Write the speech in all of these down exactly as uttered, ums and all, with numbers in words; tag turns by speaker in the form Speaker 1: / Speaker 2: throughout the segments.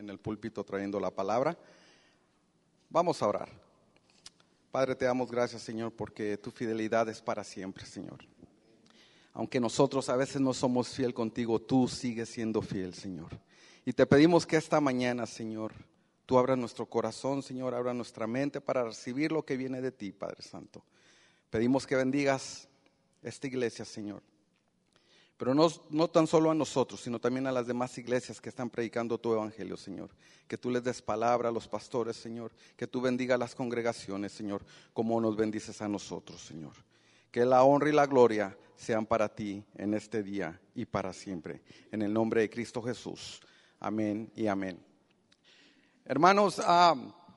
Speaker 1: en el púlpito trayendo la palabra. Vamos a orar. Padre, te damos gracias, Señor, porque tu fidelidad es para siempre, Señor. Aunque nosotros a veces no somos fiel contigo, tú sigues siendo fiel, Señor. Y te pedimos que esta mañana, Señor, tú abras nuestro corazón, Señor, abra nuestra mente para recibir lo que viene de ti, Padre Santo. Pedimos que bendigas esta iglesia, Señor. Pero no, no tan solo a nosotros, sino también a las demás iglesias que están predicando tu evangelio, Señor. Que tú les des palabra a los pastores, Señor. Que tú bendiga a las congregaciones, Señor, como nos bendices a nosotros, Señor. Que la honra y la gloria sean para ti en este día y para siempre. En el nombre de Cristo Jesús. Amén y amén. Hermanos, uh,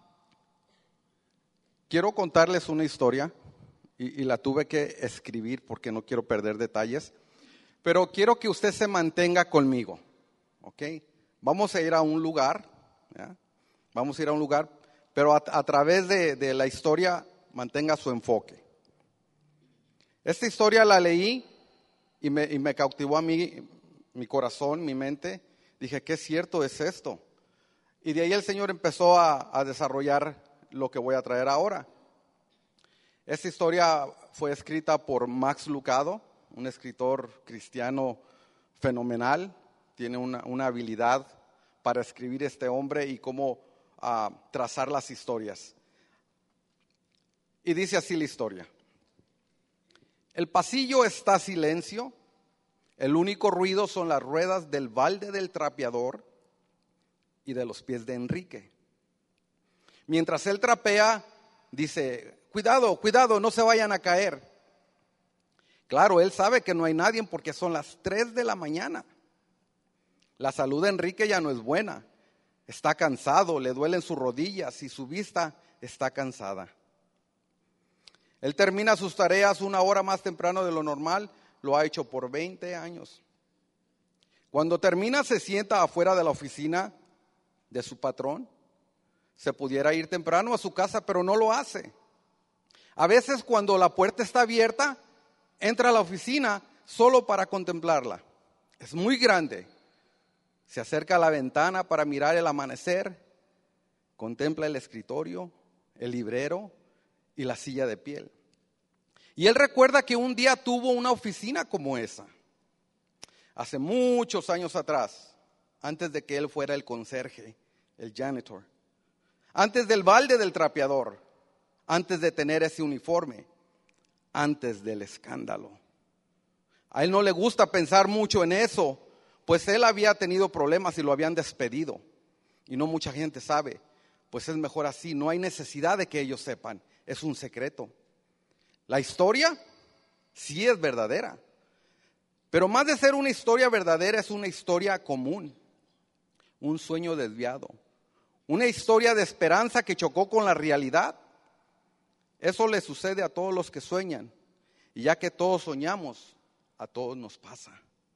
Speaker 1: quiero contarles una historia y, y la tuve que escribir porque no quiero perder detalles. Pero quiero que usted se mantenga conmigo, ¿ok? Vamos a ir a un lugar, ¿ya? Vamos a ir a un lugar, pero a, a través de, de la historia mantenga su enfoque. Esta historia la leí y me, y me cautivó a mí, mi corazón, mi mente. Dije, qué cierto es esto. Y de ahí el Señor empezó a, a desarrollar lo que voy a traer ahora. Esta historia fue escrita por Max Lucado, un escritor cristiano fenomenal. Tiene una, una habilidad para escribir este hombre y cómo uh, trazar las historias. Y dice así la historia. El pasillo está silencio, el único ruido son las ruedas del balde del trapeador y de los pies de Enrique. Mientras él trapea, dice, cuidado, cuidado, no se vayan a caer. Claro, él sabe que no hay nadie porque son las tres de la mañana. La salud de Enrique ya no es buena. Está cansado, le duelen sus rodillas y su vista está cansada. Él termina sus tareas una hora más temprano de lo normal. Lo ha hecho por veinte años. Cuando termina, se sienta afuera de la oficina de su patrón. Se pudiera ir temprano a su casa, pero no lo hace. A veces, cuando la puerta está abierta, entra a la oficina solo para contemplarla. Es muy grande. Se acerca a la ventana para mirar el amanecer. Contempla el escritorio, el librero y la silla de piel. Y él recuerda que un día tuvo una oficina como esa. Hace muchos años atrás, antes de que él fuera el conserje, el janitor. Antes del balde del trapeador. Antes de tener ese uniforme. Antes del escándalo. A él no le gusta pensar mucho en eso, pues él había tenido problemas y lo habían despedido. Y no mucha gente sabe, pues es mejor así, no hay necesidad de que ellos sepan, es un secreto. La historia sí es verdadera, pero más de ser una historia verdadera es una historia común, un sueño desviado, una historia de esperanza que chocó con la realidad. Eso le sucede a todos los que sueñan. Y ya que todos soñamos, a todos nos pasa.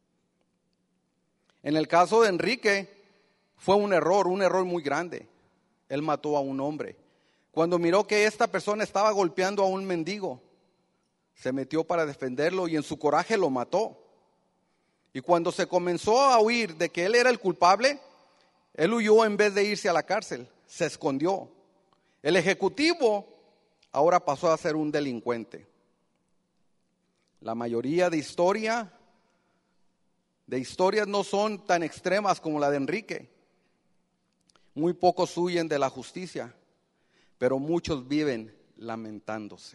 Speaker 1: En el caso de Enrique, fue un error, un error muy grande. Él mató a un hombre. Cuando miró que esta persona estaba golpeando a un mendigo, se metió para defenderlo y en su coraje lo mató. Y cuando se comenzó a oír de que él era el culpable, él huyó en vez de irse a la cárcel, se escondió. El ejecutivo ahora pasó a ser un delincuente. La mayoría de historia, de historias no son tan extremas como la de Enrique. Muy pocos huyen de la justicia, pero muchos viven lamentándose.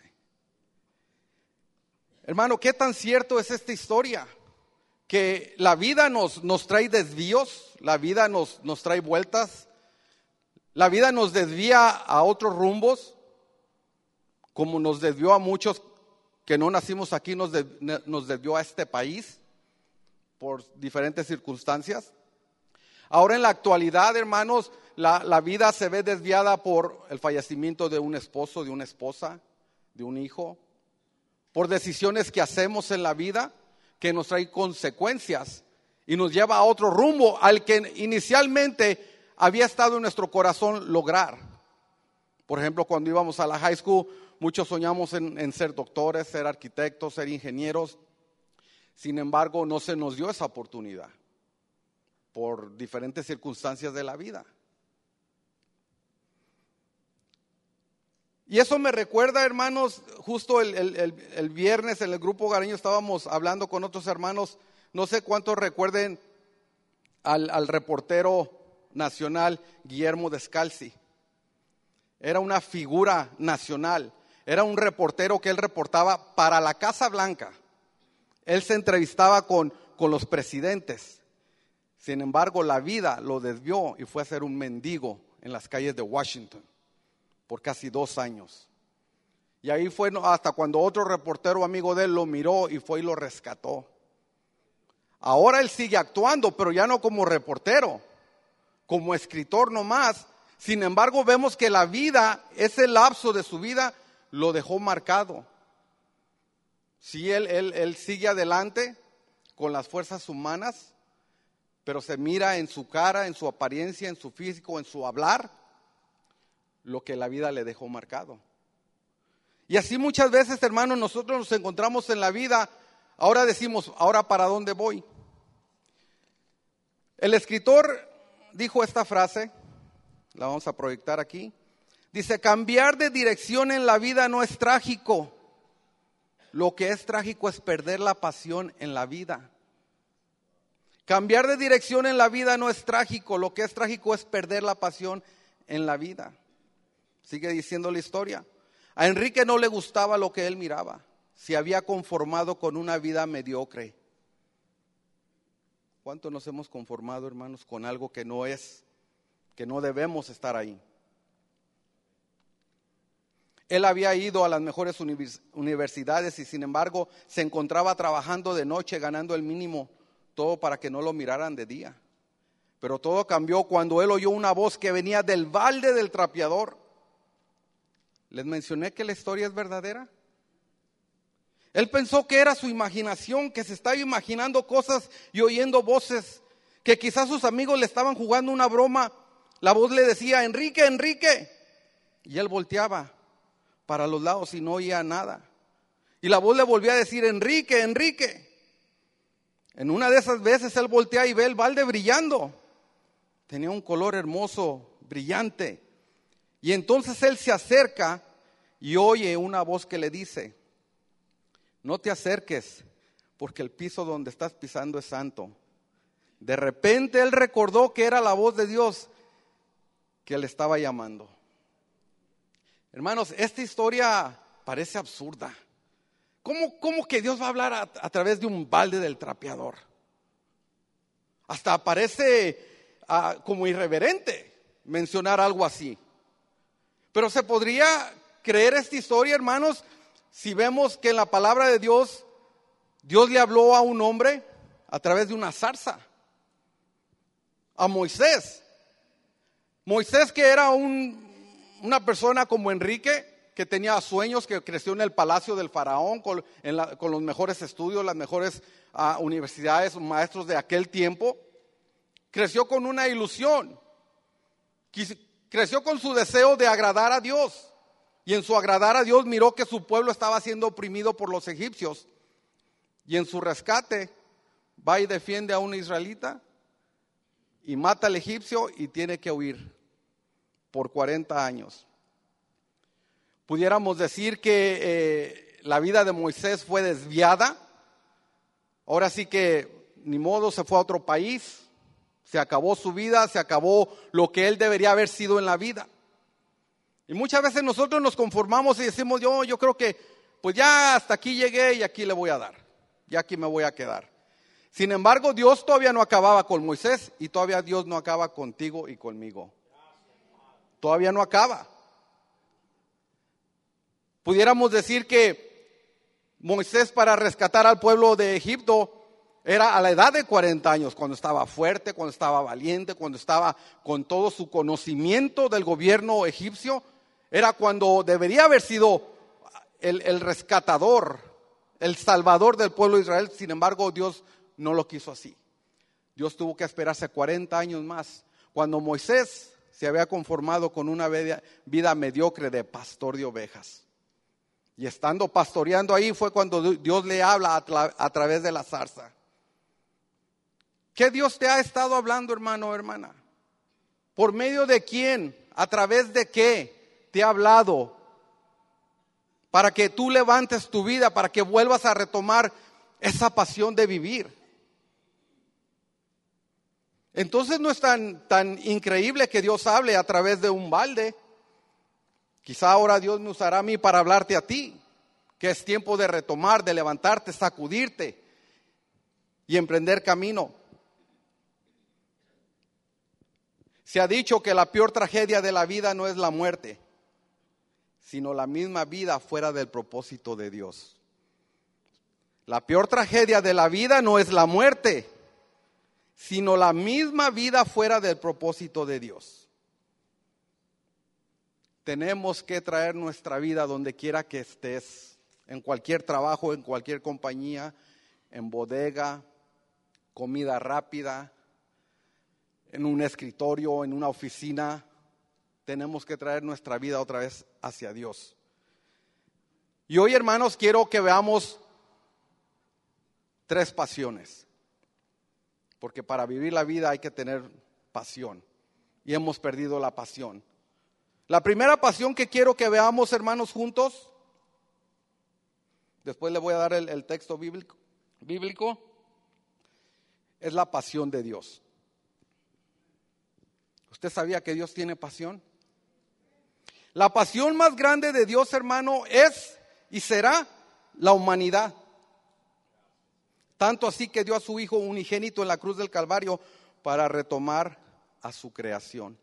Speaker 1: Hermano, ¿qué tan cierto es esta historia? Que la vida nos, nos trae desvíos, la vida nos, nos trae vueltas, la vida nos desvía a otros rumbos. Como nos desvió a muchos que no nacimos aquí, nos, de, nos desvió a este país por diferentes circunstancias. Ahora en la actualidad, hermanos, la, la vida se ve desviada por el fallecimiento de un esposo, de una esposa, de un hijo, por decisiones que hacemos en la vida que nos traen consecuencias y nos lleva a otro rumbo al que inicialmente había estado en nuestro corazón lograr. Por ejemplo, cuando íbamos a la high school, muchos soñamos en, en ser doctores, ser arquitectos, ser ingenieros. Sin embargo, no se nos dio esa oportunidad por diferentes circunstancias de la vida. Y eso me recuerda, hermanos, justo el, el, el, el viernes en el grupo hogareño estábamos hablando con otros hermanos, no sé cuántos recuerden al, al reportero nacional Guillermo Descalzi. Era una figura nacional, era un reportero que él reportaba para la Casa Blanca. Él se entrevistaba con, con los presidentes. Sin embargo, la vida lo desvió y fue a ser un mendigo en las calles de Washington por casi dos años. Y ahí fue hasta cuando otro reportero amigo de él lo miró y fue y lo rescató. Ahora él sigue actuando, pero ya no como reportero, como escritor nomás. Sin embargo, vemos que la vida, ese lapso de su vida, lo dejó marcado. Sí, él, él, él sigue adelante con las fuerzas humanas, pero se mira en su cara, en su apariencia, en su físico, en su hablar, lo que la vida le dejó marcado. Y así muchas veces, hermanos, nosotros nos encontramos en la vida, ahora decimos, ¿ahora para dónde voy? El escritor dijo esta frase, la vamos a proyectar aquí. Dice, cambiar de dirección en la vida no es trágico. Lo que es trágico es perder la pasión en la vida. Cambiar de dirección en la vida no es trágico. Lo que es trágico es perder la pasión en la vida. Sigue diciendo la historia. A Enrique no le gustaba lo que él miraba. Se había conformado con una vida mediocre. ¿Cuánto nos hemos conformado, hermanos, con algo que no es, que no debemos estar ahí? Él había ido a las mejores universidades y sin embargo se encontraba trabajando de noche, ganando el mínimo, todo para que no lo miraran de día. Pero todo cambió cuando él oyó una voz que venía del balde del trapeador. ¿Les mencioné que la historia es verdadera? Él pensó que era su imaginación, que se estaba imaginando cosas y oyendo voces, que quizás sus amigos le estaban jugando una broma. La voz le decía, Enrique, Enrique. Y él volteaba para los lados y no oía nada. Y la voz le volvía a decir, Enrique, Enrique. En una de esas veces él voltea y ve el balde brillando. Tenía un color hermoso, brillante. Y entonces él se acerca y oye una voz que le dice, no te acerques porque el piso donde estás pisando es santo. De repente él recordó que era la voz de Dios que le estaba llamando. Hermanos, esta historia parece absurda. ¿Cómo, cómo que Dios va a hablar a, a través de un balde del trapeador? Hasta parece uh, como irreverente mencionar algo así. Pero se podría creer esta historia, hermanos, si vemos que en la palabra de Dios, Dios le habló a un hombre a través de una zarza, a Moisés. Moisés, que era un Una persona como Enrique, que tenía sueños, que creció en el palacio del faraón, con, en la, con los mejores estudios, las mejores uh, universidades, maestros de aquel tiempo, creció con una ilusión, Quis, creció con su deseo de agradar a Dios, y en su agradar a Dios miró que su pueblo estaba siendo oprimido por los egipcios, y en su rescate va y defiende a un israelita, y mata al egipcio y tiene que huir por cuarenta años. Pudiéramos decir que eh, la vida de Moisés fue desviada. Ahora sí que ni modo, se fue a otro país, se acabó su vida, se acabó lo que él debería haber sido en la vida. Y muchas veces nosotros nos conformamos y decimos, yo, yo creo que pues ya hasta aquí llegué y aquí le voy a dar, ya aquí me voy a quedar. Sin embargo, Dios todavía no acababa con Moisés y todavía Dios no acaba contigo y conmigo. Todavía no acaba. Pudiéramos decir que Moisés, para rescatar al pueblo de Egipto, era a la edad de cuarenta años, cuando estaba fuerte, cuando estaba valiente, cuando estaba con todo su conocimiento del gobierno egipcio. Era cuando debería haber sido el, el rescatador, el salvador del pueblo de Israel. Sin embargo, Dios no lo quiso así. Dios tuvo que esperarse cuarenta años más. Cuando Moisés se había conformado con una vida, vida mediocre de pastor de ovejas. Y estando pastoreando ahí fue cuando Dios le habla a, tra- a través de la zarza. ¿Qué Dios te ha estado hablando, hermano o hermana? ¿Por medio de quién? ¿A través de qué te ha hablado para que tú levantes tu vida, para que vuelvas a retomar esa pasión de vivir. Entonces no es tan, tan increíble que Dios hable a través de un balde. Quizá ahora Dios me usará a mí para hablarte a ti, que es tiempo de retomar, de levantarte, sacudirte y emprender camino. Se ha dicho que la peor tragedia de la vida no es la muerte, sino la misma vida fuera del propósito de Dios. La peor tragedia de la vida no es la muerte, sino la misma vida fuera del propósito de Dios. Tenemos que traer nuestra vida donde quiera que estés, en cualquier trabajo, en cualquier compañía, en bodega, comida rápida, en un escritorio, en una oficina. Tenemos que traer nuestra vida otra vez hacia Dios. Y hoy, hermanos, quiero que veamos tres pasiones. Porque para vivir la vida hay que tener pasión. Y hemos perdido la pasión. La primera pasión que quiero que veamos, hermanos, juntos. Después le voy a dar el, el texto bíblico, bíblico. Es la pasión de Dios. ¿Usted sabía que Dios tiene pasión? La pasión más grande de Dios, hermano, es y será la humanidad. Tanto así que dio a su Hijo unigénito en la cruz del Calvario para retomar a su creación.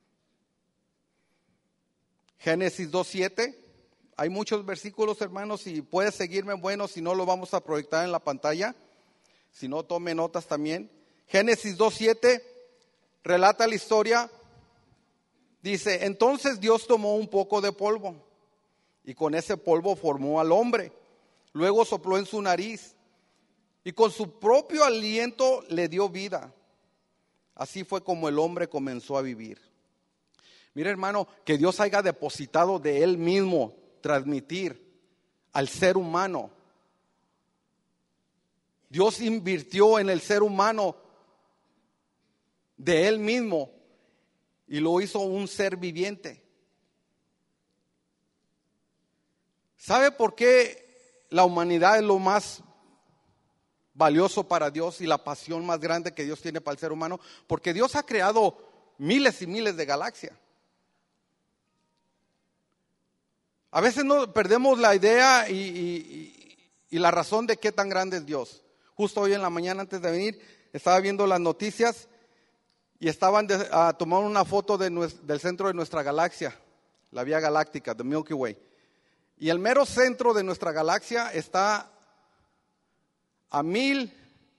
Speaker 1: Génesis dos siete. Hay muchos versículos, hermanos, si puedes seguirme, bueno, si no lo vamos a proyectar en la pantalla. Si no, tome notas también. Génesis dos siete relata la historia. Dice, entonces Dios tomó un poco de polvo y con ese polvo formó al hombre. Luego sopló en su nariz y con su propio aliento le dio vida. Así fue como el hombre comenzó a vivir. Mira, hermano, que Dios haya depositado de Él mismo transmitir al ser humano. Dios invirtió en el ser humano de Él mismo y lo hizo un ser viviente. ¿Sabe por qué la humanidad es lo más valioso para Dios y la pasión más grande que Dios tiene para el ser humano? Porque Dios ha creado miles y miles de galaxias. A veces no perdemos la idea y, y, y la razón de qué tan grande es Dios. Justo hoy en la mañana antes de venir estaba viendo las noticias y estaban de, uh, tomando una foto de nuestro, del centro de nuestra galaxia, la Vía Galáctica, the Milky Way. Y el mero centro de nuestra galaxia está a mil,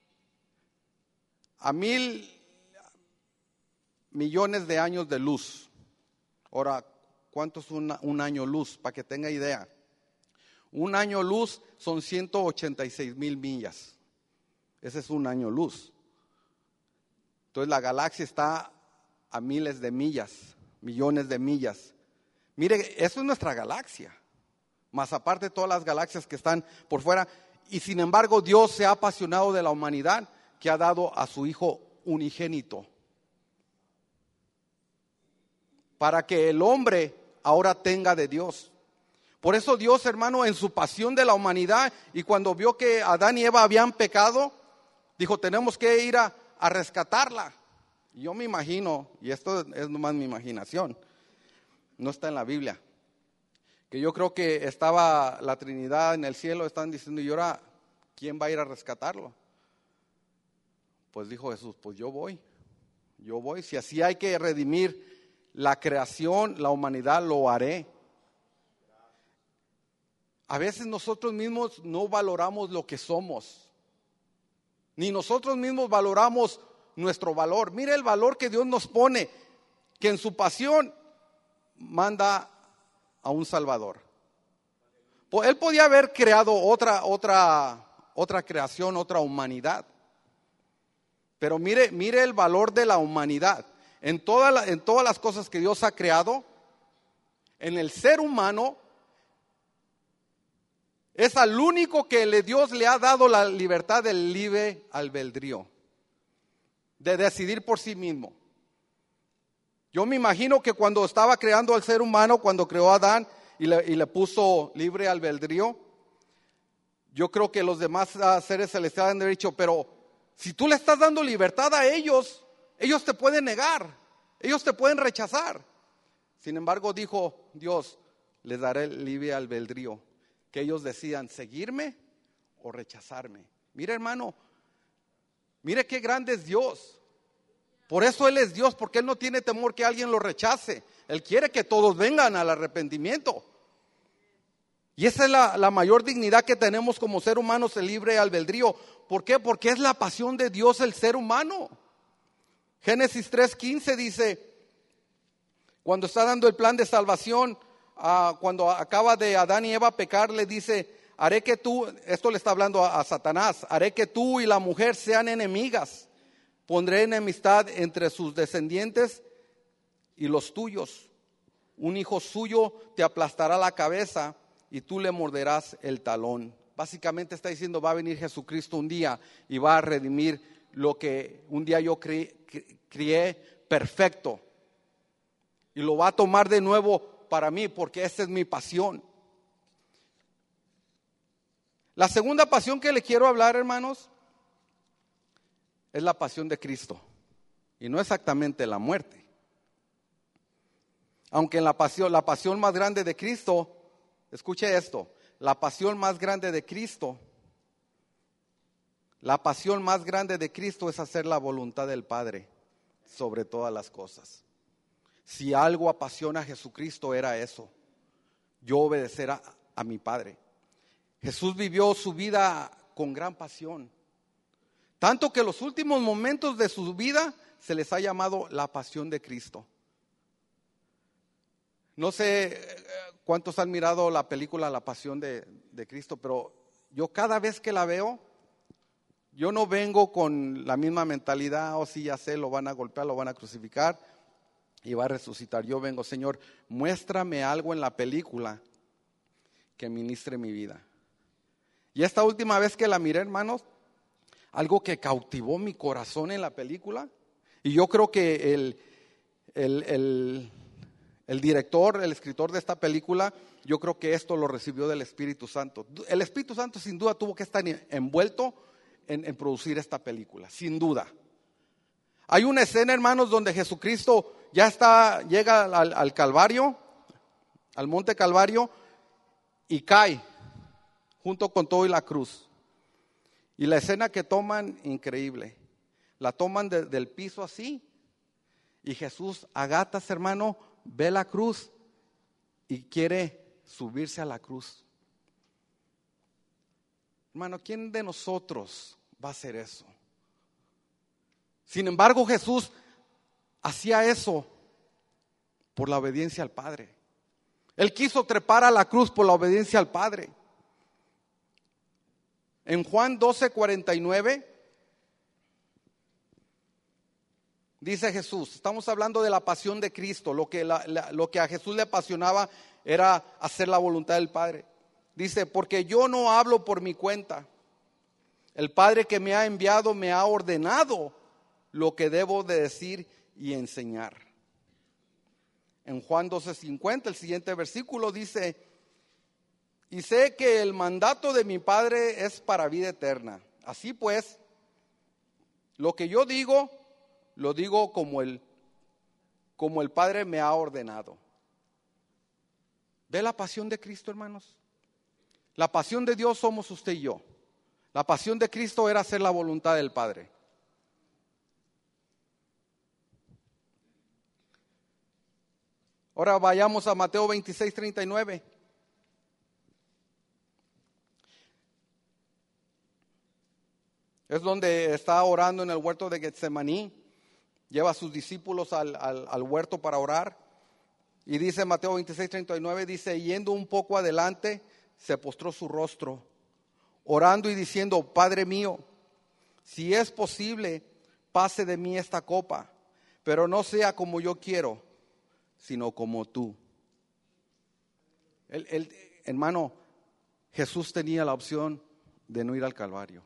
Speaker 1: a mil millones de años de luz. Ahora, ¿cuánto es una, un año luz? Para que tenga idea. Un año luz son ciento ochenta y seis mil millas. Ese es un año luz. Entonces la galaxia está a miles de millas, millones de millas. Mire, eso es nuestra galaxia. Más aparte todas las galaxias que están por fuera. Y sin embargo Dios se ha apasionado de la humanidad que ha dado a su Hijo unigénito. Para que el hombre ahora tenga de Dios. Por eso Dios, hermano, en su pasión de la humanidad y cuando vio que Adán y Eva habían pecado, dijo, tenemos que ir a, a rescatarla. Y yo me imagino, y esto es nomás mi imaginación, no está en la Biblia, que yo creo que estaba la Trinidad en el cielo, están diciendo, ¿y ahora quién va a ir a rescatarlo? Pues dijo Jesús, pues yo voy, yo voy, si así hay que redimir la creación, la humanidad, lo haré. A veces nosotros mismos no valoramos lo que somos, ni nosotros mismos valoramos nuestro valor. Mire el valor que Dios nos pone, que en su pasión manda a un Salvador. Él podía haber creado otra, otra, otra creación, otra humanidad. Pero mire, mire el valor de la humanidad. En, toda la, en todas las cosas que Dios ha creado, en el ser humano, es al único que le, Dios le ha dado la libertad del libre albedrío, de decidir por sí mismo. Yo me imagino que cuando estaba creando al ser humano, cuando creó a Adán, y le, y le puso libre albedrío, yo creo que los demás uh, seres celestiales han dicho, pero si tú le estás dando libertad a ellos, ellos te pueden negar, ellos te pueden rechazar. Sin embargo, dijo Dios, les daré libre albedrío, que ellos decidan seguirme o rechazarme. Mire, hermano, mire qué grande es Dios. Por eso Él es Dios, porque Él no tiene temor que alguien lo rechace. Él quiere que todos vengan al arrepentimiento. Y esa es la, la mayor dignidad que tenemos como ser humanos, el libre albedrío. ¿Por qué? Porque es la pasión de Dios el ser humano. Génesis tres quince dice, cuando está dando el plan de salvación, uh, cuando acaba de Adán y Eva pecar, le dice, haré que tú, esto le está hablando a, a Satanás, haré que tú y la mujer sean enemigas, pondré enemistad entre sus descendientes y los tuyos, un hijo suyo te aplastará la cabeza y tú le morderás el talón. Básicamente está diciendo, va a venir Jesucristo un día y va a redimir lo que un día yo crié, crié perfecto. Y lo va a tomar de nuevo para mí, porque esa es mi pasión. La segunda pasión que le quiero hablar, hermanos, es la pasión de Cristo. Y no exactamente la muerte. Aunque en la pasión, la pasión más grande de Cristo, escuche esto, la pasión más grande de Cristo, la pasión más grande de Cristo es hacer la voluntad del Padre sobre todas las cosas. Si algo apasiona a Jesucristo era eso, yo obedecer a, a mi Padre. Jesús vivió su vida con gran pasión, tanto que los últimos momentos de su vida se les ha llamado la pasión de Cristo. No sé cuántos han mirado la película La Pasión de, de Cristo, pero yo cada vez que la veo, yo no vengo con la misma mentalidad, o oh, sí, ya sé, lo van a golpear, lo van a crucificar y va a resucitar. Yo vengo, Señor, muéstrame algo en la película que ministre mi vida. Y esta última vez que la miré, hermanos, algo que cautivó mi corazón en la película, y yo creo que el, el, el, el director, el escritor de esta película, yo creo que esto lo recibió del Espíritu Santo. El Espíritu Santo sin duda tuvo que estar envuelto en, en producir esta película, sin duda. Hay una escena, hermanos, donde Jesucristo ya está, llega al, al Calvario, al monte Calvario, y cae junto con todo y la cruz. Y la escena que toman, increíble. La toman de, del piso así, y Jesús agatas, hermano, ve la cruz y quiere subirse a la cruz. Hermano, ¿quién de nosotros va a hacer eso? Sin embargo, Jesús hacía eso por la obediencia al Padre. Él quiso trepar a la cruz por la obediencia al Padre. En Juan doce cuarenta y nueve dice Jesús, estamos hablando de la pasión de Cristo, lo que, la, la, lo que a Jesús le apasionaba era hacer la voluntad del Padre. Dice, porque yo no hablo por mi cuenta, el Padre que me ha enviado me ha ordenado lo que debo de decir y enseñar. En Juan doce cincuenta, el siguiente versículo dice, y sé que el mandato de mi Padre es para vida eterna. Así pues, lo que yo digo, lo digo como el, como el Padre me ha ordenado. ¿Ve la pasión de Cristo, hermanos? La pasión de Dios somos usted y yo. La pasión de Cristo era hacer la voluntad del Padre. Ahora vayamos a Mateo veintiséis, treinta y nueve. Es donde está orando en el huerto de Getsemaní. Lleva a sus discípulos al, al, al huerto para orar. Y dice Mateo veintiséis, treinta y nueve, dice, yendo un poco adelante, se postró su rostro, orando y diciendo, Padre mío, si es posible, pase de mí esta copa, pero no sea como yo quiero, sino como tú. El, el, hermano, Jesús tenía la opción de no ir al Calvario.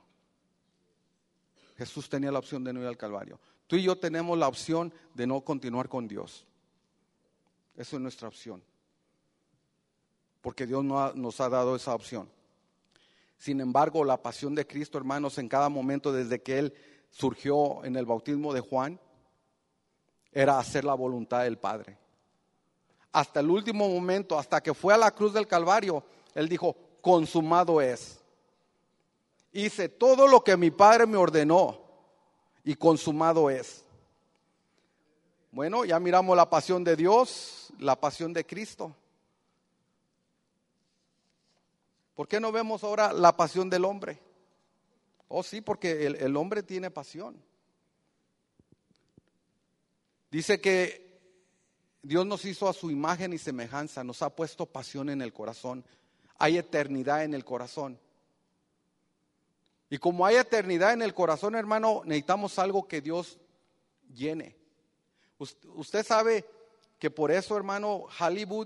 Speaker 1: Jesús tenía la opción de no ir al Calvario. Tú y yo tenemos la opción de no continuar con Dios. Eso es nuestra opción. porque Dios no ha, nos ha dado esa opción. Sin embargo, la pasión de Cristo, hermanos, en cada momento desde que Él surgió en el bautismo de Juan, era hacer la voluntad del Padre. Hasta el último momento, hasta que fue a la cruz del Calvario, Él dijo, consumado es. Hice todo lo que mi Padre me ordenó y consumado es. Bueno, ya miramos la pasión de Dios, la pasión de Cristo. ¿Por qué no vemos ahora la pasión del hombre? Oh, sí, porque el, el hombre tiene pasión. Dice que Dios nos hizo a su imagen y semejanza, nos ha puesto pasión en el corazón. Hay eternidad en el corazón. Y como hay eternidad en el corazón, hermano, necesitamos algo que Dios llene. Usted sabe que por eso, hermano, Hollywood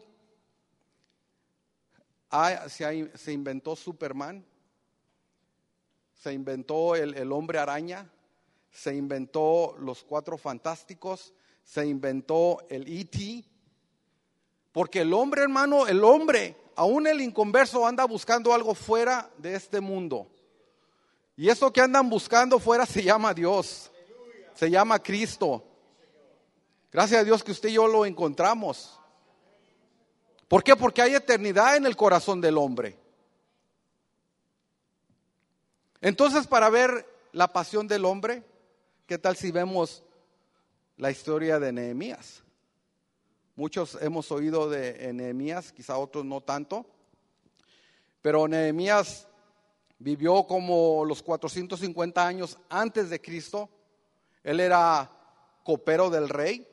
Speaker 1: ah, se, se inventó Superman, se inventó el, el hombre araña, se inventó los Cuatro Fantásticos, se inventó el E T, porque el hombre, hermano, el hombre, aún el inconverso anda buscando algo fuera de este mundo. Y eso que andan buscando fuera se llama Dios, se llama Cristo. Gracias a Dios que usted y yo lo encontramos. ¿Por qué? Porque hay eternidad en el corazón del hombre. Entonces, para ver la pasión del hombre, ¿qué tal si vemos la historia de Nehemías? Muchos hemos oído de Nehemías, quizá otros no tanto, pero Nehemías vivió como los cuatrocientos cincuenta años antes de Cristo. Él era copero del rey.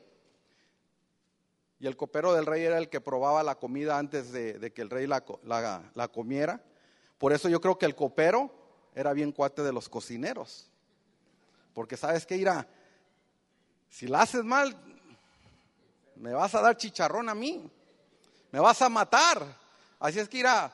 Speaker 1: Y el copero del rey era el que probaba la comida antes de, de que el rey la, la, la comiera. Por eso yo creo que el copero era bien cuate de los cocineros. Porque sabes qué, irá, si la haces mal, me vas a dar chicharrón a mí. Me vas a matar. Así es que irá,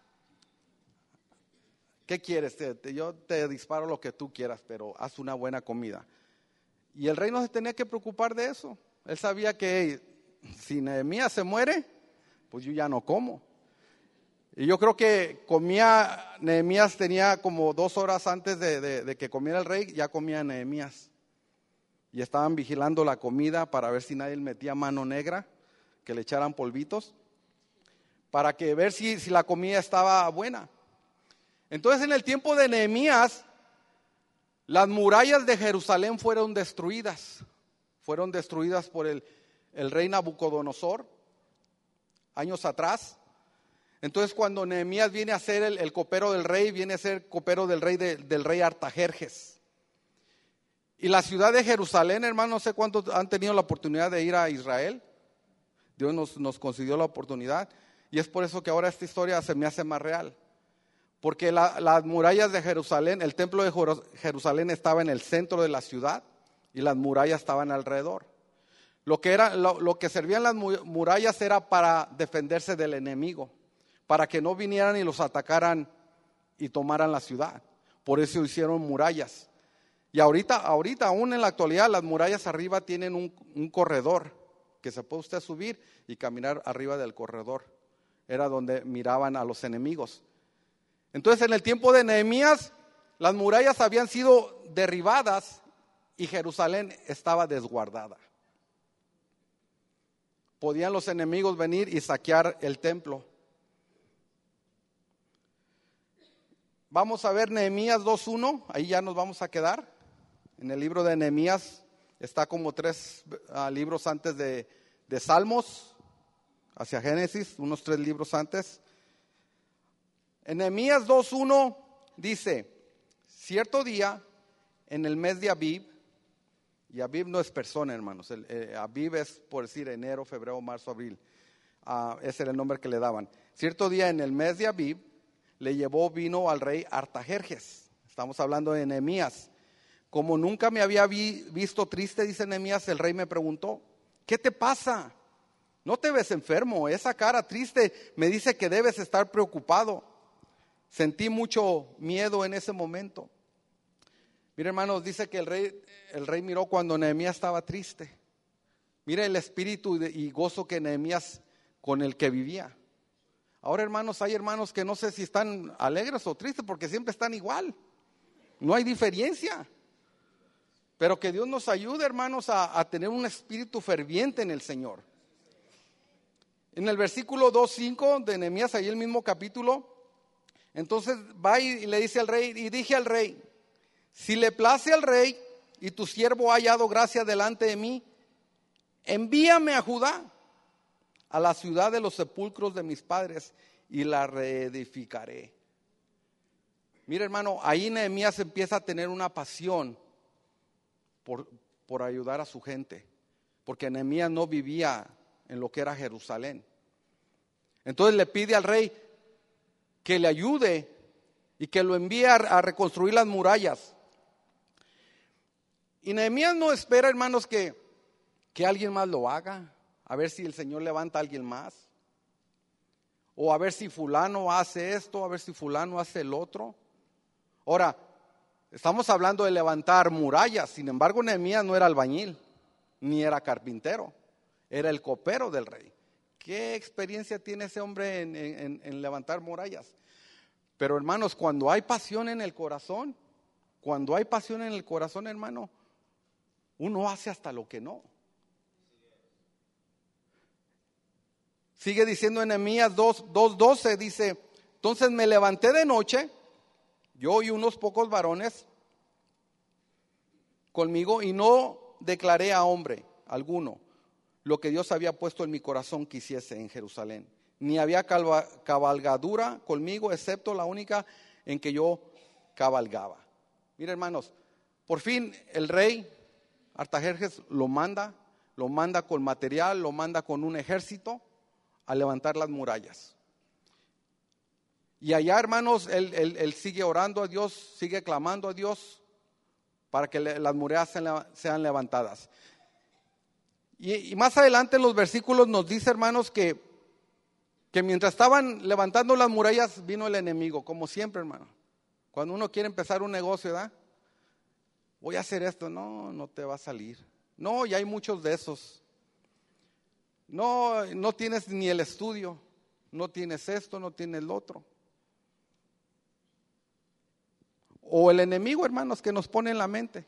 Speaker 1: ¿qué quieres? Te, te, yo te disparo lo que tú quieras, pero haz una buena comida. Y el rey no se tenía que preocupar de eso. Él sabía que si Nehemías se muere, pues yo ya no como. Y yo creo que comía, Nehemías tenía como dos horas antes de, de, de que comiera el rey, ya comía Nehemías. Y estaban vigilando la comida para ver si nadie le metía mano negra, que le echaran polvitos, para que ver si, si la comida estaba buena. Entonces, en el tiempo de Nehemías, las murallas de Jerusalén fueron destruidas. Fueron destruidas por el el rey Nabucodonosor, años atrás. Entonces cuando Nehemías viene a ser el, el copero del rey, viene a ser copero del rey de, del rey Artajerjes. Y la ciudad de Jerusalén, hermano, no sé cuántos han tenido la oportunidad de ir a Israel. Dios nos, nos concedió la oportunidad. Y es por eso que ahora esta historia se me hace más real. Porque la, las murallas de Jerusalén, el templo de Jerusalén estaba en el centro de la ciudad y las murallas estaban alrededor. Lo que, era, lo, lo que servían las murallas era para defenderse del enemigo, para que no vinieran y los atacaran y tomaran la ciudad. Por eso hicieron murallas. Y ahorita, ahorita aún en la actualidad, las murallas arriba tienen un, un corredor que se puede usted subir y caminar arriba del corredor. Era donde miraban a los enemigos. Entonces, en el tiempo de Nehemías, las murallas habían sido derribadas y Jerusalén estaba desguardada. Podían los enemigos venir y saquear el templo. Vamos a ver Nehemías dos uno, ahí ya nos vamos a quedar. En el libro de Nehemías está como tres uh, libros antes de, de Salmos, hacia Génesis, unos tres libros antes. En Nehemías dos uno dice, cierto día en el mes de Abib, y Abib no es persona, hermanos. El, eh, Abib es por decir enero, febrero, marzo, abril. Uh, ese era el nombre que le daban. Cierto día en el mes de Abib le llevó vino al rey Artajerjes. Estamos hablando de Nehemías. Como nunca me había vi, visto triste, dice Nehemías, el rey me preguntó, ¿qué te pasa? No te ves enfermo, esa cara triste me dice que debes estar preocupado. Sentí mucho miedo en ese momento. Mire, hermanos, dice que el rey, el rey miró cuando Nehemías estaba triste. Mire el espíritu y gozo que Nehemías con el que vivía. Ahora, hermanos, hay hermanos que no sé si están alegres o tristes porque siempre están igual. No hay diferencia. Pero que Dios nos ayude, hermanos, a, a tener un espíritu ferviente en el Señor. En el versículo dos cinco de Nehemías, ahí el mismo capítulo, entonces va y le dice al rey, y dije al rey, si le place al rey y tu siervo ha hallado gracia delante de mí, envíame a Judá, a la ciudad de los sepulcros de mis padres, y la reedificaré. Mira, hermano, ahí Nehemías empieza a tener una pasión por, por ayudar a su gente, porque Nehemías no vivía en lo que era Jerusalén. Entonces le pide al rey que le ayude y que lo envíe a, a reconstruir las murallas. Y Nehemías no espera, hermanos, que, que alguien más lo haga, a ver si el Señor levanta a alguien más, o a ver si fulano hace esto, a ver si fulano hace el otro. Ahora, estamos hablando de levantar murallas, sin embargo Nehemías no era albañil, ni era carpintero, era el copero del rey. ¿Qué experiencia tiene ese hombre en, en, en levantar murallas? Pero hermanos, cuando hay pasión en el corazón, cuando hay pasión en el corazón, hermano, uno hace hasta lo que no. Sigue diciendo en Nehemías dos doce, dice, entonces me levanté de noche, yo y unos pocos varones conmigo, y no declaré a hombre alguno lo que Dios había puesto en mi corazón que hiciese en Jerusalén. Ni había cabalgadura conmigo, excepto la única en que yo cabalgaba. Mira, hermanos, por fin el rey Artajerjes lo manda, lo manda con material, lo manda con un ejército a levantar las murallas. Y allá, hermanos, él, él, él sigue orando a Dios, sigue clamando a Dios para que le, las murallas sean, sean levantadas. Y, y más adelante en los versículos nos dice, hermanos, que, que mientras estaban levantando las murallas vino el enemigo, como siempre, hermano. Cuando uno quiere empezar un negocio, ¿verdad? Voy a hacer esto, no, no te va a salir. No, y hay muchos de esos. No, no tienes ni el estudio, no tienes esto, no tienes lo otro. O el enemigo, hermanos, que nos pone en la mente.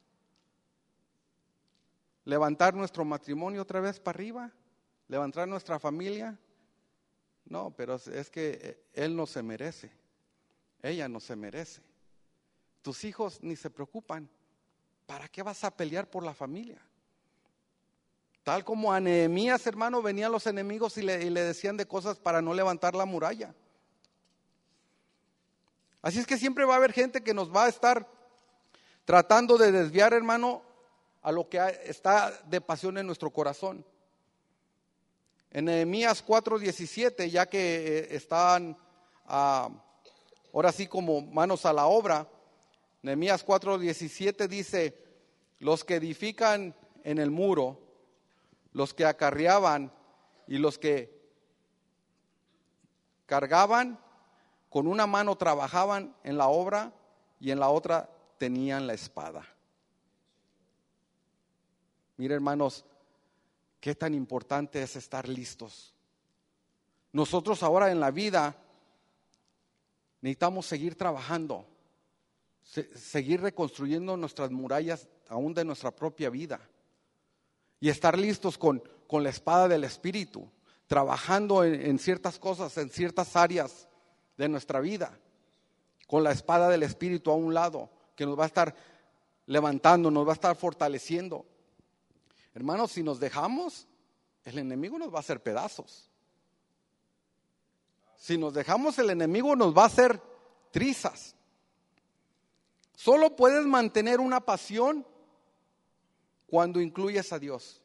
Speaker 1: Levantar nuestro matrimonio otra vez para arriba, levantar nuestra familia. No, pero es que él no se merece, ella no se merece. Tus hijos ni se preocupan. ¿Para qué vas a pelear por la familia? Tal como a Nehemías, hermano, venían los enemigos y le, y le decían de cosas para no levantar la muralla. Así es que siempre va a haber gente que nos va a estar tratando de desviar, hermano, a lo que está de pasión en nuestro corazón. En Nehemías cuatro diecisiete, ya que eh, están ah, ahora sí como manos a la obra, Nehemías cuatro diecisiete dice, los que edifican en el muro, los que acarreaban y los que cargaban, con una mano trabajaban en la obra y en la otra tenían la espada. Mira, hermanos, qué tan importante es estar listos. Nosotros ahora en la vida necesitamos seguir trabajando, se, seguir reconstruyendo nuestras murallas aún de nuestra propia vida y estar listos con, con la espada del Espíritu, trabajando en, en ciertas cosas, en ciertas áreas de nuestra vida, con la espada del Espíritu a un lado, que nos va a estar levantando, nos va a estar fortaleciendo. Hermanos, si nos dejamos, el enemigo nos va a hacer pedazos. Si nos dejamos, el enemigo nos va a hacer trizas. Solo puedes mantener una pasión cuando incluyes a Dios.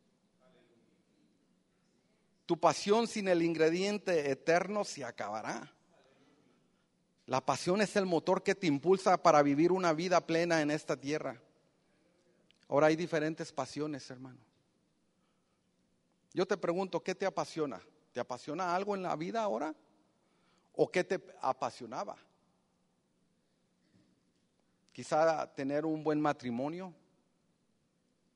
Speaker 1: Tu pasión sin el ingrediente eterno se acabará. La pasión es el motor que te impulsa para vivir una vida plena en esta tierra. Ahora hay diferentes pasiones, hermano. Yo te pregunto, ¿qué te apasiona? ¿Te apasiona algo en la vida ahora? ¿O qué te apasionaba? Quizá tener un buen matrimonio.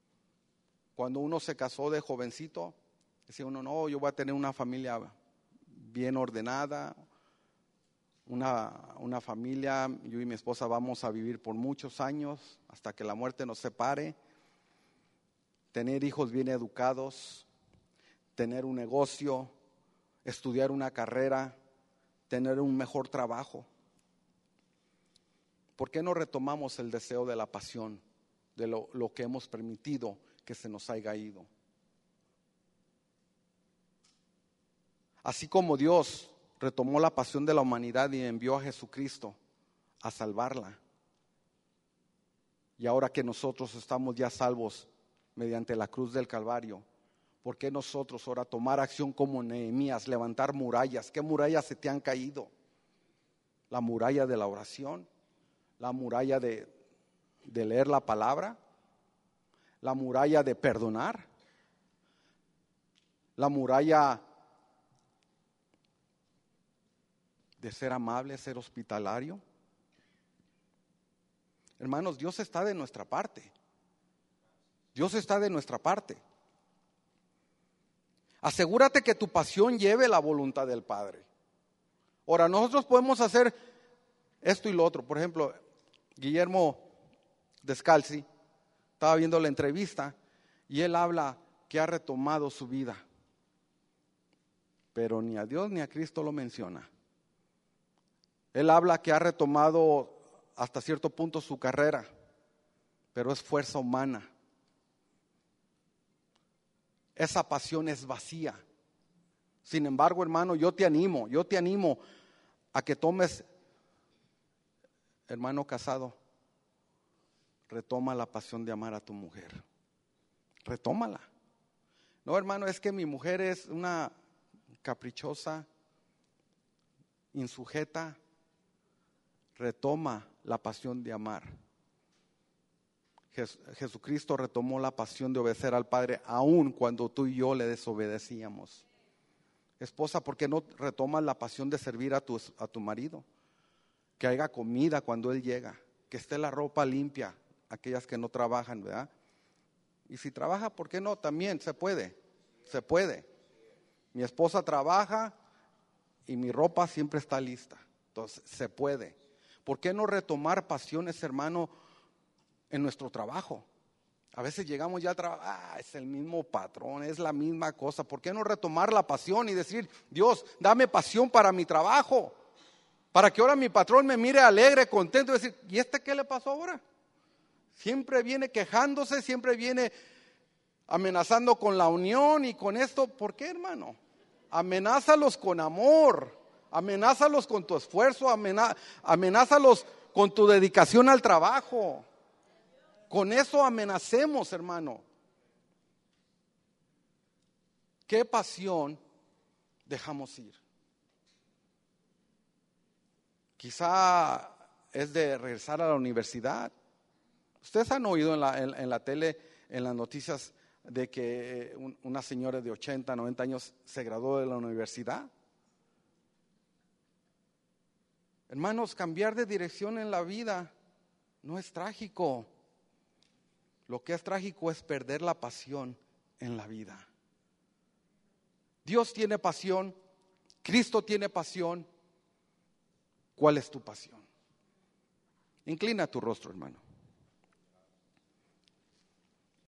Speaker 1: Cuando uno se casó de jovencito, decía uno, no, yo voy a tener una familia bien ordenada, una, una familia, yo y mi esposa vamos a vivir por muchos años hasta que la muerte nos separe, tener hijos bien educados, tener un negocio, estudiar una carrera, tener un mejor trabajo. ¿Por qué no retomamos el deseo de la pasión, de lo, lo que hemos permitido que se nos haya ido? Así como Dios retomó la pasión de la humanidad y envió a Jesucristo a salvarla, y ahora que nosotros estamos ya salvos mediante la cruz del Calvario, ¿por qué nosotros ahora tomar acción como Nehemías, levantar murallas? ¿Qué murallas se te han caído? La muralla de la oración, la muralla de, de leer la palabra, la muralla de perdonar, la muralla de ser amable, ser hospitalario. Hermanos, Dios está de nuestra parte. Dios está de nuestra parte. Asegúrate que tu pasión lleve la voluntad del Padre. Ahora, nosotros podemos hacer esto y lo otro. Por ejemplo, Guillermo Descalzi, estaba viendo la entrevista y él habla que ha retomado su vida. Pero ni a Dios ni a Cristo lo menciona. Él habla que ha retomado hasta cierto punto su carrera, pero es fuerza humana. Esa pasión es vacía. Sin embargo, hermano, yo te animo, yo te animo a que tomes, hermano casado, retoma la pasión de amar a tu mujer. Retómala. No, hermano, es que mi mujer es una caprichosa, insujeta. Retoma la pasión de amar. Jesucristo retomó la pasión de obedecer al Padre aun cuando tú y yo le desobedecíamos. Esposa, ¿por qué no retomas la pasión de servir a tu, a tu marido? Que haya comida cuando él llega, que esté la ropa limpia, aquellas que no trabajan, ¿verdad? Y si trabaja, ¿por qué no? También se puede, se puede. Mi esposa trabaja y mi ropa siempre está lista, entonces se puede. ¿Por qué no retomar pasiones, hermano, en nuestro trabajo? A veces llegamos ya a trabajar, ah, es el mismo patrón, es la misma cosa. ¿Por qué no retomar la pasión y decir, Dios, dame pasión para mi trabajo? Para que ahora mi patrón me mire alegre, contento y decir, ¿y este qué le pasó ahora? Siempre viene quejándose, siempre viene amenazando con la unión y con esto. ¿Por qué, hermano? Amenázalos con amor. Amenázalos con tu esfuerzo, amena, amenázalos con tu dedicación al trabajo. Con eso amenacemos, hermano. ¿Qué pasión dejamos ir? Quizá es de regresar a la universidad. Ustedes han oído en la, en, en la tele, en las noticias, de que un, una señora de ochenta, noventa años se graduó de la universidad. Hermanos, cambiar de dirección en la vida no es trágico. Lo que es trágico es perder la pasión en la vida. Dios tiene pasión, Cristo tiene pasión. ¿Cuál es tu pasión? Inclina tu rostro, hermano.